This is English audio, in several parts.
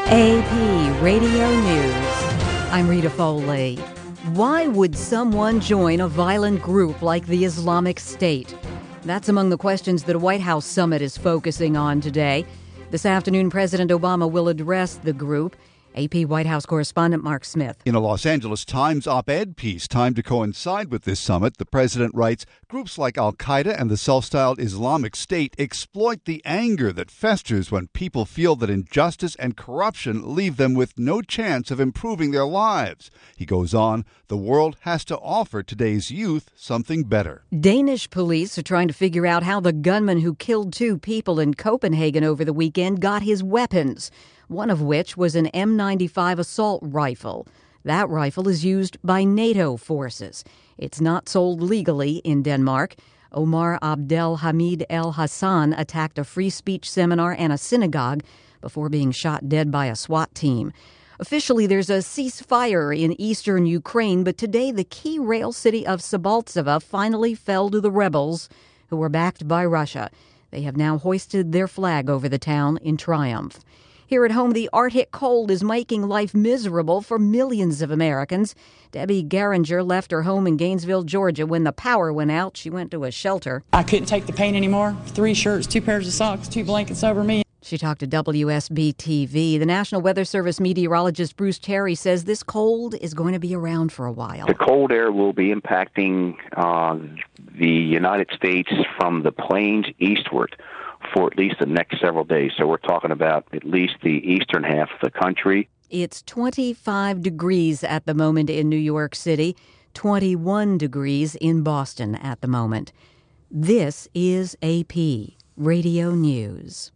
AP Radio News. I'm Rita Foley. Why would someone join a violent group like the Islamic State? That's among the questions that a White House summit is focusing on today. This afternoon, President Obama will address the group. AP White House correspondent Mark Smith. In a Los Angeles Times op-ed piece timed to coincide with this summit, the president writes, groups like al-Qaeda and the self-styled Islamic State exploit the anger that festers when people feel that injustice and corruption leave them with no chance of improving their lives. He goes on, the world has to offer today's youth something better. Danish police are trying to figure out how the gunman who killed 2 people in Copenhagen over the weekend got his weapons, one of which was an M95 assault rifle. That rifle is used by NATO forces. It's not sold legally in Denmark. Omar Abdel Hamid El Hassan attacked a free speech seminar and a synagogue before being shot dead by a SWAT team. Officially, there's a ceasefire in eastern Ukraine, but today the key rail city of Sabaltseva finally fell to the rebels, who were backed by Russia. They have now hoisted their flag over the town in triumph. Here at home, the Arctic cold is making life miserable for millions of Americans. Debbie Garinger left her home in Gainesville, Georgia. When the power went out, she went to a shelter. I couldn't take the pain anymore. 3 shirts, 2 pairs of socks, 2 blankets over me. She talked to WSB-TV. The National Weather Service meteorologist Bruce Terry says this cold is going to be around for a while. The cold air will be impacting the United States from the plains eastward for at least the next several days. So we're talking about at least the eastern half of the country. It's 25 degrees at the moment in New York City, 21 degrees in Boston at the moment. This is AP Radio News.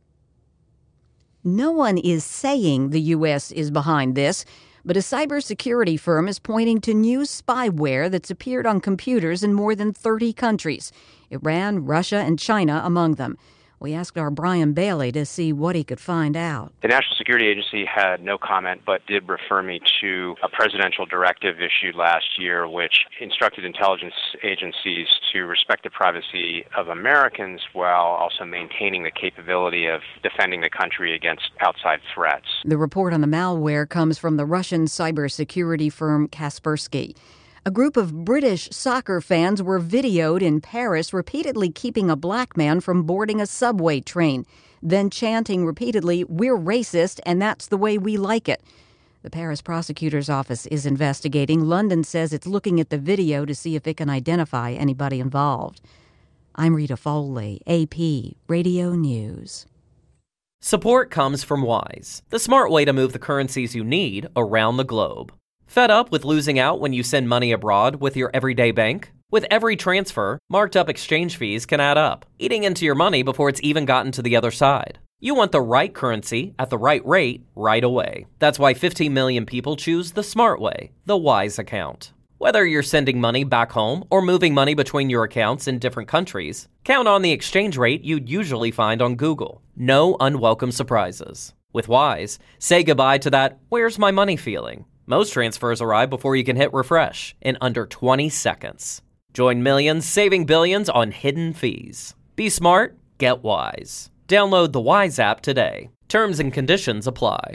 No one is saying the U.S. is behind this, but a cybersecurity firm is pointing to new spyware that's appeared on computers in more than 30 countries, Iran, Russia, and China among them. We asked our Brian Bailey to see what he could find out. The National Security Agency had no comment, but did refer me to a presidential directive issued last year, which instructed intelligence agencies to respect the privacy of Americans while also maintaining the capability of defending the country against outside threats. The report on the malware comes from the Russian cybersecurity firm Kaspersky. A group of British soccer fans were videoed in Paris repeatedly keeping a black man from boarding a subway train, then chanting repeatedly, "We're racist and that's the way we like it." The Paris prosecutor's office is investigating. London says it's looking at the video to see if it can identify anybody involved. I'm Rita Foley, AP Radio News. Support comes from Wise, the smart way to move the currencies you need around the globe. Fed up with losing out when you send money abroad with your everyday bank? With every transfer, marked up exchange fees can add up, eating into your money before it's even gotten to the other side. You want the right currency at the right rate right away. That's why 15 million people choose the smart way, the Wise account. Whether you're sending money back home or moving money between your accounts in different countries, count on the exchange rate you'd usually find on Google. No unwelcome surprises. With Wise, say goodbye to that "where's my money" feeling. Most transfers arrive before you can hit refresh in under 20 seconds. Join millions saving billions on hidden fees. Be smart, get Wise. Download the Wise app today. Terms and conditions apply.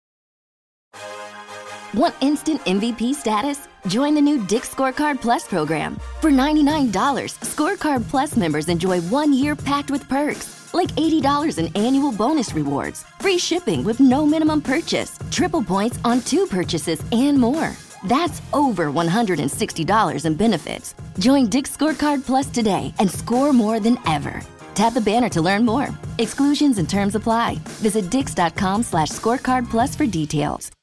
Want instant MVP status? Join the new Dick's Scorecard Plus program. For $99, Scorecard Plus members enjoy 1 year packed with perks, like $80 in annual bonus rewards, free shipping with no minimum purchase, triple points on 2 purchases, and more. That's over $160 in benefits. Join Dick's Scorecard Plus today and score more than ever. Tap the banner to learn more. Exclusions and terms apply. Visit dix.com/scorecard plus for details.